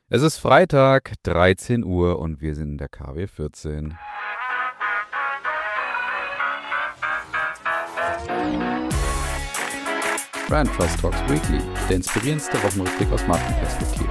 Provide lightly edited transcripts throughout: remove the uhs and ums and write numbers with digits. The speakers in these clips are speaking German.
Es ist Freitag, 13 Uhr und wir sind in der KW 14. Brand Trust Talks Weekly, der inspirierendste Wochenrückblick aus Markenperspektive.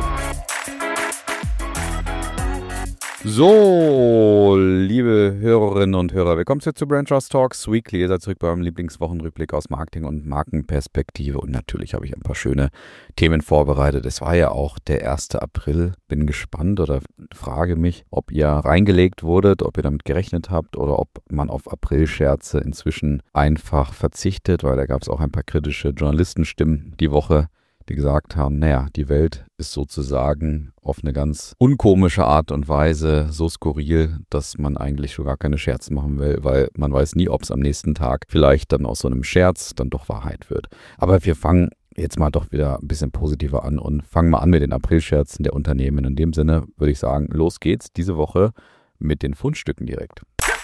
So, liebe Hörerinnen und Hörer, willkommen zurück zu Brand Trust Talks Weekly. Ihr seid zurück bei eurem Lieblingswochenrückblick aus Marketing und Markenperspektive. Und natürlich habe ich ein paar schöne Themen vorbereitet. Es war ja auch der 1. April. Bin gespannt oder frage mich, ob ihr reingelegt wurdet, ob ihr damit gerechnet habt oder ob man auf Aprilscherze inzwischen einfach verzichtet, weil da gab es auch ein paar kritische Journalistenstimmen die Woche, die gesagt haben, naja, die Welt ist sozusagen auf eine ganz unkomische Art und Weise so skurril, dass man eigentlich schon gar keine Scherze machen will, weil man weiß nie, ob es am nächsten Tag vielleicht dann aus so einem Scherz dann doch Wahrheit wird. Aber wir fangen jetzt mal doch wieder ein bisschen positiver an und fangen mal an mit den Aprilscherzen der Unternehmen. In dem Sinne würde ich sagen, los geht's diese Woche mit den Fundstücken direkt.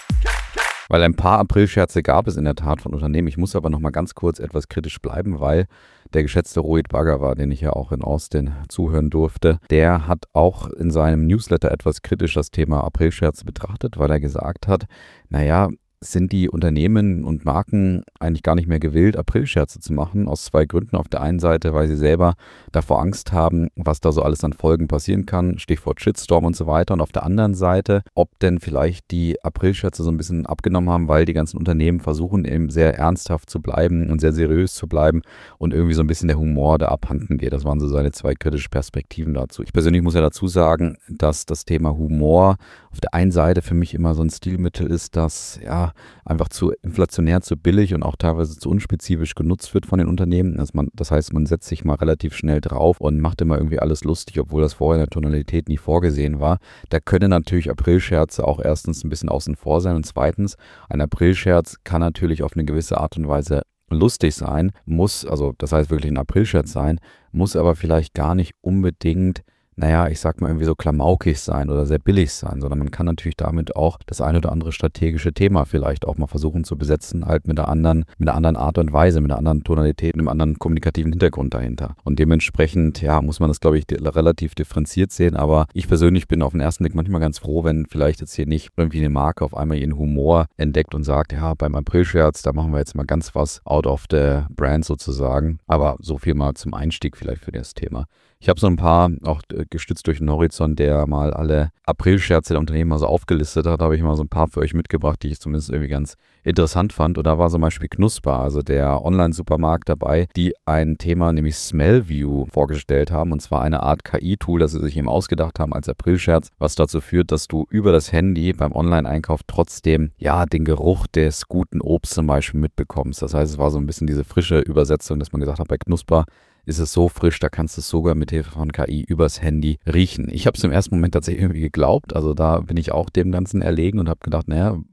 Weil ein paar Aprilscherze gab es in der Tat von Unternehmen. Ich muss aber noch mal ganz kurz etwas kritisch bleiben, weil der geschätzte Rohit Bhagwat, den ich ja auch in Austin zuhören durfte, der hat auch in seinem Newsletter etwas kritisch das Thema Aprilscherze betrachtet, weil er gesagt hat, naja, sind die Unternehmen und Marken eigentlich gar nicht mehr gewillt, Aprilscherze zu machen, aus zwei Gründen. Auf der einen Seite, weil sie selber davor Angst haben, was da so alles an Folgen passieren kann, Stichwort Shitstorm und so weiter. Und auf der anderen Seite, ob denn vielleicht die Aprilscherze so ein bisschen abgenommen haben, weil die ganzen Unternehmen versuchen eben sehr ernsthaft zu bleiben und sehr seriös zu bleiben und irgendwie so ein bisschen der Humor da abhanden geht. Das waren so seine zwei kritischen Perspektiven dazu. Ich persönlich muss ja dazu sagen, dass das Thema Humor auf der einen Seite für mich immer so ein Stilmittel ist, das ja einfach zu inflationär, zu billig und auch teilweise zu unspezifisch genutzt wird von den Unternehmen. Das heißt, man setzt sich mal relativ schnell drauf und macht immer irgendwie alles lustig, obwohl das vorher in der Tonalität nie vorgesehen war. Da können natürlich Aprilscherze auch erstens ein bisschen außen vor sein und zweitens, ein Aprilscherz kann natürlich auf eine gewisse Art und Weise lustig sein, das heißt wirklich ein Aprilscherz sein, muss aber vielleicht gar nicht unbedingt ich sag mal irgendwie so klamaukig sein oder sehr billig sein, sondern man kann natürlich damit auch das ein oder andere strategische Thema vielleicht auch mal versuchen zu besetzen, halt mit einer anderen Art und Weise, mit einer anderen Tonalität, einem anderen kommunikativen Hintergrund dahinter. Und dementsprechend, ja, muss man das, glaube ich, relativ differenziert sehen, aber ich persönlich bin auf den ersten Blick manchmal ganz froh, wenn vielleicht jetzt hier nicht irgendwie eine Marke auf einmal ihren Humor entdeckt und sagt, ja, beim Aprilscherz, da machen wir jetzt mal ganz was out of the brand sozusagen. Aber so viel mal zum Einstieg vielleicht für das Thema. Ich habe so ein paar, auch gestützt durch den Horizont, der mal alle Aprilscherze der Unternehmen mal so aufgelistet hat, habe ich mal so ein paar für euch mitgebracht, die ich zumindest irgendwie ganz interessant fand. Und da war zum Beispiel Knusper, also der Online-Supermarkt dabei, die ein Thema, nämlich Smellview, vorgestellt haben. Und zwar eine Art KI-Tool, das sie sich eben ausgedacht haben als Aprilscherz, was dazu führt, dass du über das Handy beim Online-Einkauf trotzdem, ja, den Geruch des guten Obstes zum Beispiel mitbekommst. Das heißt, es war so ein bisschen diese frische Übersetzung, dass man gesagt hat, bei Knusper ist es so frisch, da kannst du es sogar mit Hilfe von KI übers Handy riechen. Ich habe es im ersten Moment tatsächlich irgendwie geglaubt, also da bin ich auch dem Ganzen erlegen und habe gedacht,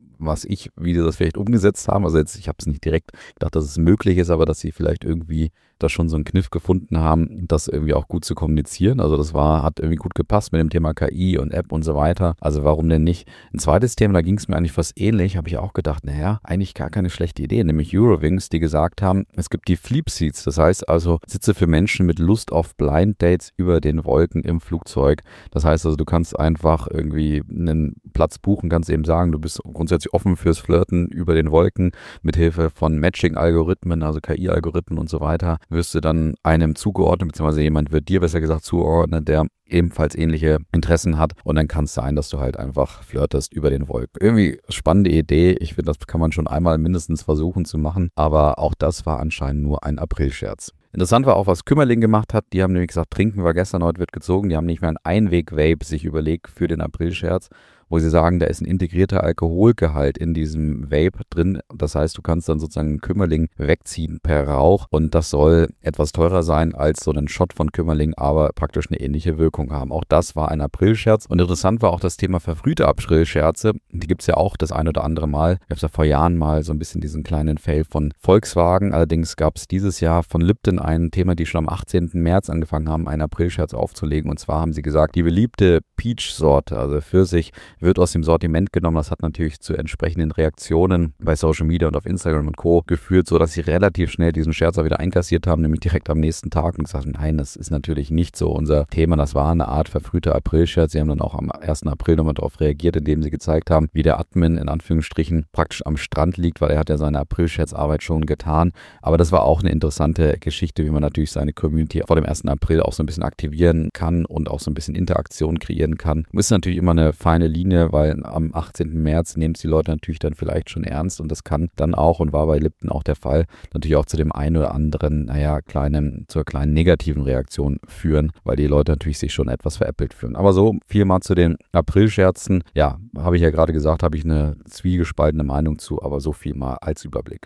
wie sie das vielleicht umgesetzt haben, also jetzt, ich habe es nicht direkt gedacht, dass es möglich ist, aber dass sie vielleicht irgendwie da schon so einen Kniff gefunden haben, das irgendwie auch gut zu kommunizieren. Also hat irgendwie gut gepasst mit dem Thema KI und App und so weiter. Also warum denn nicht? Ein zweites Thema, da ging es mir eigentlich fast ähnlich, habe ich auch gedacht, eigentlich gar keine schlechte Idee, nämlich Eurowings, die gesagt haben, es gibt die Sleep Seats, das heißt also Sitze für Menschen mit Lust auf Blind Dates über den Wolken im Flugzeug. Das heißt also, du kannst einfach irgendwie einen Platz buchen, kannst eben sagen, du bist grundsätzlich offen fürs Flirten über den Wolken mit Hilfe von Matching-Algorithmen, also KI-Algorithmen und so weiter, wirst du dann einem zugeordnet, beziehungsweise jemand wird dir besser gesagt zugeordnet, der ebenfalls ähnliche Interessen hat und dann kann es sein, dass du halt einfach flirtest über den Wolken. Irgendwie spannende Idee. Ich finde, das kann man schon einmal mindestens versuchen zu machen, aber auch das war anscheinend nur ein Aprilscherz. Interessant war auch, was Kümmerling gemacht hat. Die haben nämlich gesagt, trinken wir gestern, heute wird gezogen. Die haben nicht mehr ein Einweg-Vape sich überlegt für den Aprilscherz, wo sie sagen, da ist ein integrierter Alkoholgehalt in diesem Vape drin. Das heißt, du kannst dann sozusagen einen Kümmerling wegziehen per Rauch und das soll etwas teurer sein als so ein Shot von Kümmerling, aber praktisch eine ähnliche Wirkung haben. Auch das war ein Aprilscherz und interessant war auch das Thema verfrühte Aprilscherze. Die gibt es ja auch das ein oder andere Mal. Ich habe es ja vor Jahren mal so ein bisschen diesen kleinen Fail von Volkswagen. Allerdings gab es dieses Jahr von Lipton ein Thema, die schon am 18. März angefangen haben, einen Aprilscherz aufzulegen. Und zwar haben sie gesagt, die beliebte Peach-Sorte, also Pfirsich, wird aus dem Sortiment genommen. Das hat natürlich zu entsprechenden Reaktionen bei Social Media und auf Instagram und Co. geführt, sodass sie relativ schnell diesen Scherz auch wieder einkassiert haben, nämlich direkt am nächsten Tag und gesagt, nein, das ist natürlich nicht so unser Thema. Das war eine Art verfrühter April-Scherz. Sie haben dann auch am 1. April nochmal darauf reagiert, indem sie gezeigt haben, wie der Admin in Anführungsstrichen praktisch am Strand liegt, weil er hat ja seine April-Scherzarbeit schon getan. Aber das war auch eine interessante Geschichte, wie man natürlich seine Community vor dem 1. April auch so ein bisschen aktivieren kann und auch so ein bisschen Interaktion kreieren kann. Ist natürlich immer eine feine Linie, weil am 18. März nehmen es die Leute natürlich dann vielleicht schon ernst und das kann dann auch und war bei Lipton auch der Fall, natürlich auch zu dem einen oder anderen, zur kleinen negativen Reaktion führen, weil die Leute natürlich sich schon etwas veräppelt fühlen. Aber so viel mal zu den April-Scherzen. Ja, habe ich ja gerade gesagt, habe ich eine zwiegespaltene Meinung zu, aber so viel mal als Überblick.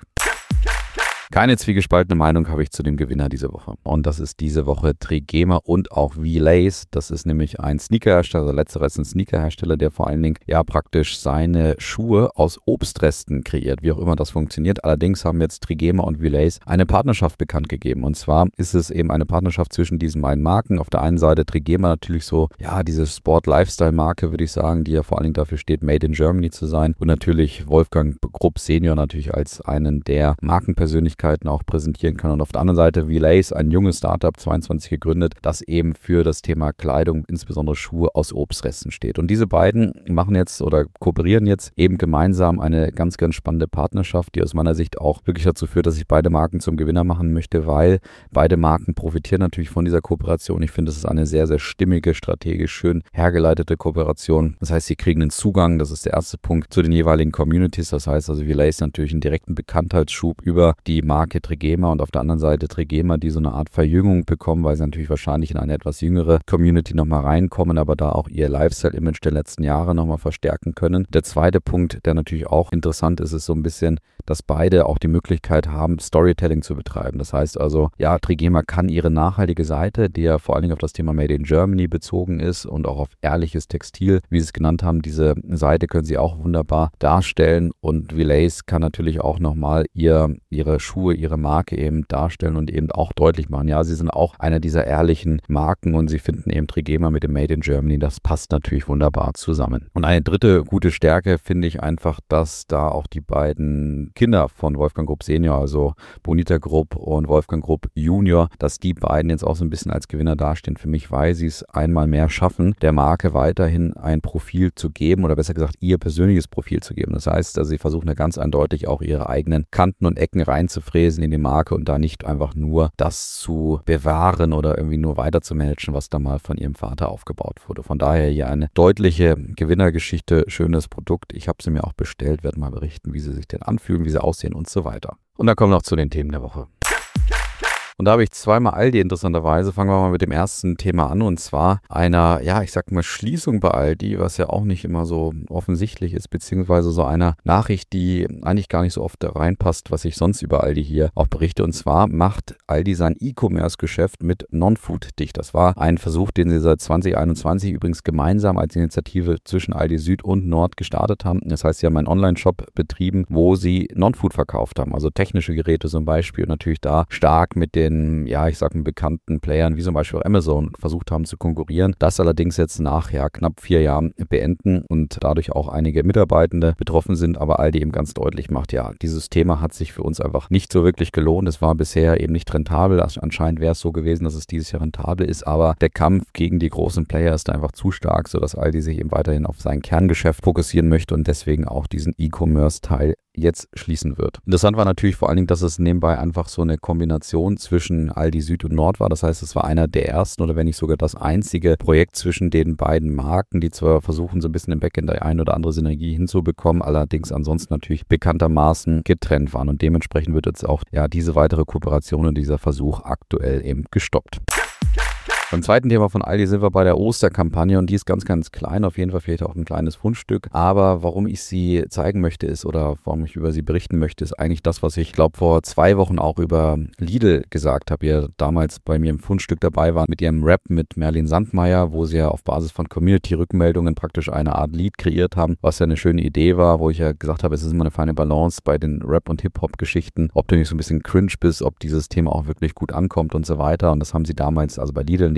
Keine zwiegespaltene Meinung habe ich zu dem Gewinner diese Woche. Und das ist diese Woche Trigema und auch V-Lace. Das ist nämlich ein Sneakerhersteller, also letzteres ein Sneakerhersteller, der vor allen Dingen praktisch seine Schuhe aus Obstresten kreiert, wie auch immer das funktioniert. Allerdings haben jetzt Trigema und V-Lace eine Partnerschaft bekannt gegeben. Und zwar ist es eben eine Partnerschaft zwischen diesen beiden Marken. Auf der einen Seite Trigema natürlich so, diese Sport-Lifestyle-Marke, würde ich sagen, die ja vor allen Dingen dafür steht, Made in Germany zu sein. Und natürlich Wolfgang Grupp Senior natürlich als einen der Markenpersönlichkeiten auch präsentieren kann. Und auf der anderen Seite V-Lace, ein junges Startup, 22 gegründet, das eben für das Thema Kleidung, insbesondere Schuhe aus Obstresten steht. Und diese beiden machen jetzt oder kooperieren jetzt eben gemeinsam eine ganz, ganz spannende Partnerschaft, die aus meiner Sicht auch wirklich dazu führt, dass ich beide Marken zum Gewinner machen möchte, weil beide Marken profitieren natürlich von dieser Kooperation. Ich finde, es ist eine sehr, sehr stimmige, strategisch schön hergeleitete Kooperation. Das heißt, sie kriegen einen Zugang, das ist der erste Punkt, zu den jeweiligen Communities. Das heißt also, V-Lace natürlich einen direkten Bekanntheitsschub über die Marke Trigema und auf der anderen Seite Trigema, die so eine Art Verjüngung bekommen, weil sie natürlich wahrscheinlich in eine etwas jüngere Community nochmal reinkommen, aber da auch ihr Lifestyle-Image der letzten Jahre nochmal verstärken können. Der zweite Punkt, der natürlich auch interessant ist, ist so ein bisschen, dass beide auch die Möglichkeit haben, Storytelling zu betreiben. Das heißt also, Trigema kann ihre nachhaltige Seite, die ja vor allen Dingen auf das Thema Made in Germany bezogen ist und auch auf ehrliches Textil, wie sie es genannt haben, diese Seite können sie auch wunderbar darstellen und V-Lace kann natürlich auch nochmal ihre Schuhe, ihre Marke eben darstellen und eben auch deutlich machen. Ja, sie sind auch einer dieser ehrlichen Marken und sie finden eben Trigema mit dem Made in Germany. Das passt natürlich wunderbar zusammen. Und eine dritte gute Stärke finde ich einfach, dass da auch die beiden Kinder von Wolfgang Grupp Senior, also Bonita Grupp und Wolfgang Grupp Junior, dass die beiden jetzt auch so ein bisschen als Gewinner dastehen für mich, weil sie es einmal mehr schaffen, der Marke weiterhin ein Profil zu geben oder besser gesagt ihr persönliches Profil zu geben. Das heißt, also sie versuchen da ganz eindeutig auch ihre eigenen Kanten und Ecken reinzufräsen in die Marke und da nicht einfach nur das zu bewahren oder irgendwie nur weiter zu managen, was da mal von ihrem Vater aufgebaut wurde. Von daher hier eine deutliche Gewinnergeschichte, schönes Produkt. Ich habe sie mir auch bestellt, werde mal berichten, wie sie sich denn anfühlen, wie sie aussehen und so weiter. Und dann kommen wir noch zu den Themen der Woche. Und da habe ich zweimal Aldi interessanterweise. Fangen wir mal mit dem ersten Thema an und zwar einer, Schließung bei Aldi, was ja auch nicht immer so offensichtlich ist, beziehungsweise so einer Nachricht, die eigentlich gar nicht so oft reinpasst, was ich sonst über Aldi hier auch berichte. Und zwar macht Aldi sein E-Commerce-Geschäft mit Non-Food dicht. Das war ein Versuch, den sie seit 2021 übrigens gemeinsam als Initiative zwischen Aldi Süd und Nord gestartet haben. Das heißt, sie haben einen Online-Shop betrieben, wo sie Non-Food verkauft haben, also technische Geräte zum Beispiel und natürlich da stark mit den bekannten Playern wie zum Beispiel auch Amazon versucht haben zu konkurrieren. Das allerdings jetzt nach knapp 4 Jahren beenden und dadurch auch einige Mitarbeitende betroffen sind, aber Aldi eben ganz deutlich macht, dieses Thema hat sich für uns einfach nicht so wirklich gelohnt. Es war bisher eben nicht rentabel. Anscheinend wäre es so gewesen, dass es dieses Jahr rentabel ist, aber der Kampf gegen die großen Player ist einfach zu stark, sodass Aldi sich eben weiterhin auf sein Kerngeschäft fokussieren möchte und deswegen auch diesen E-Commerce-Teil jetzt schließen wird. Interessant war natürlich vor allen Dingen, dass es nebenbei einfach so eine Kombination zwischen Aldi Süd und Nord war. Das heißt, es war einer der ersten oder wenn nicht sogar das einzige Projekt zwischen den beiden Marken, die zwar versuchen, so ein bisschen im Backend die ein oder andere Synergie hinzubekommen, allerdings ansonsten natürlich bekanntermaßen getrennt waren. Und dementsprechend wird jetzt auch diese weitere Kooperation und dieser Versuch aktuell eben gestoppt. Beim zweiten Thema von Aldi sind wir bei der Osterkampagne und die ist ganz, ganz klein, auf jeden Fall vielleicht auch ein kleines Fundstück. Aber warum ich sie zeigen möchte oder warum ich über sie berichten möchte, ist eigentlich das, was ich glaube vor 2 Wochen auch über Lidl gesagt habe, ihr damals bei mir im Fundstück dabei war mit ihrem Rap mit Merlin Sandmeier, wo sie ja auf Basis von Community-Rückmeldungen praktisch eine Art Lied kreiert haben, was ja eine schöne Idee war, wo ich ja gesagt habe, es ist immer eine feine Balance bei den Rap- und Hip-Hop-Geschichten, ob du nicht so ein bisschen cringe bist, ob dieses Thema auch wirklich gut ankommt und so weiter. Und das haben sie damals, also bei Lidl in dem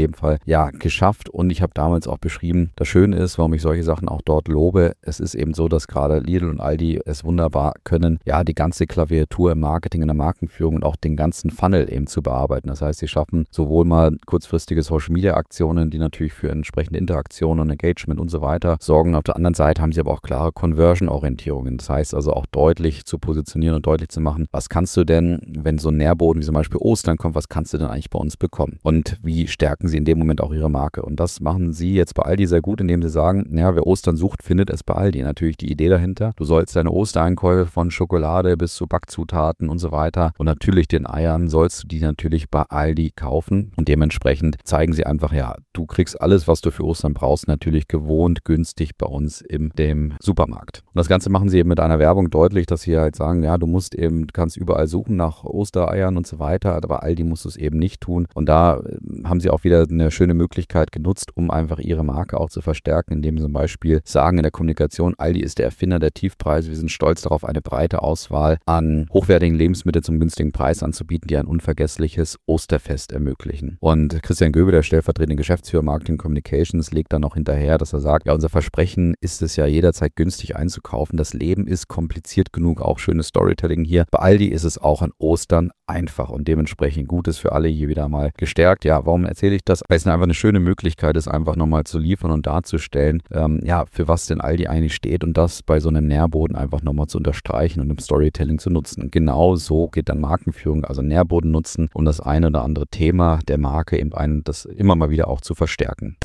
jedem Fall ja geschafft. Und ich habe damals auch beschrieben, das Schöne ist, warum ich solche Sachen auch dort lobe, es ist eben so, dass gerade Lidl und Aldi es wunderbar können, ja, die ganze Klaviatur im Marketing, in der Markenführung und auch den ganzen Funnel eben zu bearbeiten. Das heißt, sie schaffen sowohl mal kurzfristige Social-Media-Aktionen, die natürlich für entsprechende Interaktion und Engagement und so weiter sorgen. Auf der anderen Seite haben sie aber auch klare Conversion-Orientierungen. Das heißt also auch deutlich zu positionieren und deutlich zu machen, was kannst du denn, wenn so ein Nährboden wie zum Beispiel Ostern kommt, was kannst du denn eigentlich bei uns bekommen? Und wie stärken sie in dem Moment auch ihre Marke? Und das machen sie jetzt bei Aldi sehr gut, indem sie sagen, ja, wer Ostern sucht, findet es bei Aldi. Natürlich die Idee dahinter, du sollst deine Ostereinkäufe von Schokolade bis zu Backzutaten und so weiter und natürlich den Eiern sollst du die natürlich bei Aldi kaufen und dementsprechend zeigen sie einfach, ja, du kriegst alles, was du für Ostern brauchst, natürlich gewohnt günstig bei uns in dem Supermarkt. Und das Ganze machen sie eben mit einer Werbung deutlich, dass sie halt sagen, ja, du kannst überall suchen nach Ostereiern und so weiter, aber Aldi musst du es eben nicht tun. Und da haben sie auch wieder eine schöne Möglichkeit genutzt, um einfach ihre Marke auch zu verstärken, indem sie zum Beispiel sagen in der Kommunikation, Aldi ist der Erfinder der Tiefpreise, wir sind stolz darauf, eine breite Auswahl an hochwertigen Lebensmitteln zum günstigen Preis anzubieten, die ein unvergessliches Osterfest ermöglichen. Und Christian Göbel, der stellvertretende Geschäftsführer Marketing Communications, legt dann noch hinterher, dass er sagt, ja, unser Versprechen ist es ja jederzeit günstig einzukaufen. Das Leben ist kompliziert genug, auch schönes Storytelling hier. Bei Aldi ist es auch an Ostern einfach und dementsprechend Gutes für alle hier wieder mal gestärkt. Ja, warum erzähle ich das? Weil es einfach eine schöne Möglichkeit ist, einfach nochmal zu liefern und darzustellen, ja, für was denn Aldi eigentlich steht und das bei so einem Nährboden einfach nochmal zu unterstreichen und im Storytelling zu nutzen. Und genau so geht dann Markenführung, also Nährboden nutzen, um das eine oder andere Thema der Marke eben das immer mal wieder auch zu verstärken.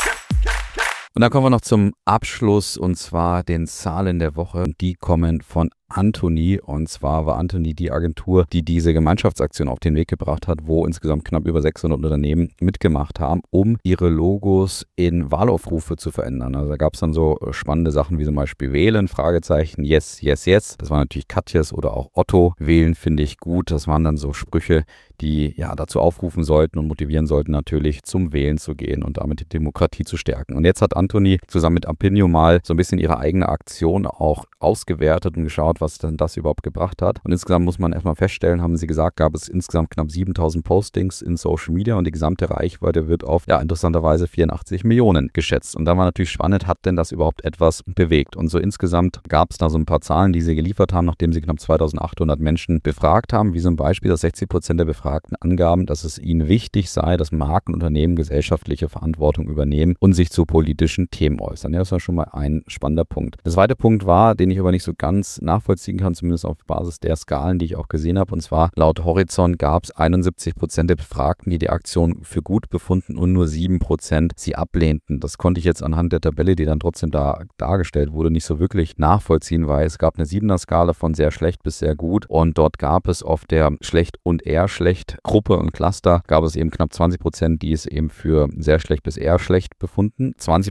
Und dann kommen wir noch zum Abschluss und zwar den Zahlen der Woche. Die kommen von Anthony, und zwar war Anthony die Agentur, die diese Gemeinschaftsaktion auf den Weg gebracht hat, wo insgesamt knapp über 600 Unternehmen mitgemacht haben, um ihre Logos in Wahlaufrufe zu verändern. Also da gab es dann so spannende Sachen wie zum Beispiel wählen, Fragezeichen, yes, yes, yes. Das war natürlich Katjes oder auch Otto. Wählen finde ich gut. Das waren dann so Sprüche, die ja dazu aufrufen sollten und motivieren sollten, natürlich zum Wählen zu gehen und damit die Demokratie zu stärken. Und jetzt hat Anthony zusammen mit Apinio mal so ein bisschen ihre eigene Aktion auch ausgewertet und geschaut, was denn das überhaupt gebracht hat. Und insgesamt muss man erstmal feststellen, haben sie gesagt, gab es insgesamt knapp 7000 Postings in Social Media und die gesamte Reichweite wird auf, ja, interessanterweise 84 Millionen geschätzt. Und da war natürlich spannend, hat denn das überhaupt etwas bewegt? Und so insgesamt gab es da so ein paar Zahlen, die sie geliefert haben, nachdem sie knapp 2800 Menschen befragt haben, wie zum Beispiel, dass 60% der Befragten angaben, dass es ihnen wichtig sei, dass Markenunternehmen gesellschaftliche Verantwortung übernehmen und sich zu politischen Themen äußern. Ja, das war schon mal ein spannender Punkt. Der zweite Punkt war, den ich aber nicht so ganz nachvollziehen kann, zumindest auf Basis der Skalen, die ich auch gesehen habe. Und zwar laut Horizont gab es 71% der Befragten, die die Aktion für gut befunden und nur 7% sie ablehnten. Das konnte ich jetzt anhand der Tabelle, die dann trotzdem da dargestellt wurde, nicht so wirklich nachvollziehen, weil es gab eine 7er-Skala von sehr schlecht bis sehr gut und dort gab es auf der schlecht und eher schlecht Gruppe und Cluster gab es eben knapp 20%, die es eben für sehr schlecht bis eher schlecht befunden. Knapp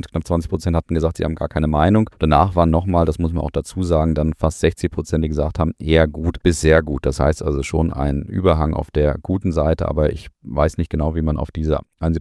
20% hatten gesagt, sie haben gar keine Meinung. Danach waren nochmal, das muss man auch dazu sagen, dann fast 60%, die gesagt haben, eher gut bis sehr gut. Das heißt also schon ein Überhang auf der guten Seite, aber ich weiß nicht genau, wie man auf diese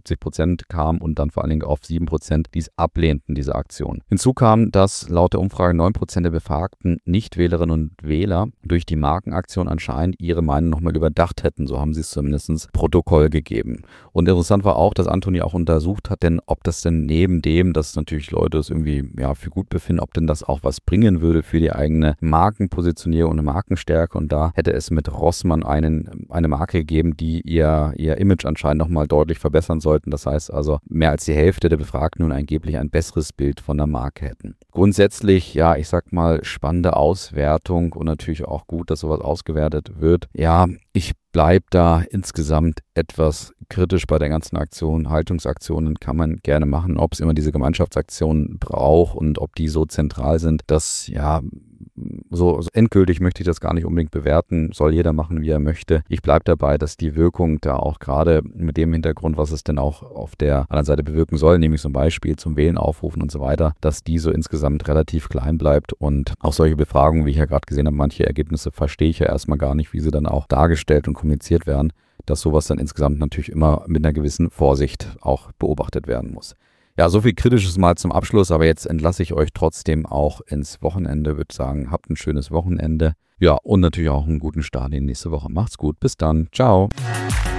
71% kam und dann vor allen Dingen auf 7%, die es ablehnten, diese Aktion. Hinzu kam, dass laut der Umfrage 9% der befragten Nichtwählerinnen und Wähler durch die Markenaktion anscheinend ihre Meinung nochmal überdacht hätten. So haben sie es zumindest Protokoll gegeben. Und interessant war auch, dass Anthony auch untersucht hat, denn ob das denn neben dem, dass natürlich Leute es irgendwie ja für gut befinden, ob denn das auch was bringen würde für die eigene Markenpositionierung und eine Markenstärke. Und da hätte es mit Rossmann eine Marke gegeben, die ihr Image anscheinend nochmal deutlich verbessern sollten. Das heißt also, mehr als die Hälfte der Befragten nun angeblich ein besseres Bild von der Marke hätten. Grundsätzlich, ja, ich sag mal, spannende Auswertung und natürlich auch gut, dass sowas ausgewertet wird. Ja, ich bleibe da insgesamt etwas kritisch bei der ganzen Aktion. Haltungsaktionen kann man gerne machen, ob es immer diese Gemeinschaftsaktionen braucht und ob die so zentral sind, dass ja so endgültig möchte ich das gar nicht unbedingt bewerten, soll jeder machen, wie er möchte. Ich bleibe dabei, dass die Wirkung da auch gerade mit dem Hintergrund, was es denn auch auf der anderen Seite bewirken soll, nämlich zum Beispiel zum Wählen aufrufen und so weiter, dass die so insgesamt relativ klein bleibt und auch solche Befragungen, wie ich ja gerade gesehen habe, manche Ergebnisse verstehe ich ja erstmal gar nicht, wie sie dann auch dargestellt und kommuniziert werden, dass sowas dann insgesamt natürlich immer mit einer gewissen Vorsicht auch beobachtet werden muss. Ja, so viel Kritisches mal zum Abschluss, aber jetzt entlasse ich euch trotzdem auch ins Wochenende, würde sagen, habt ein schönes Wochenende. Ja, und natürlich auch einen guten Start in die nächste Woche. Macht's gut, bis dann, ciao.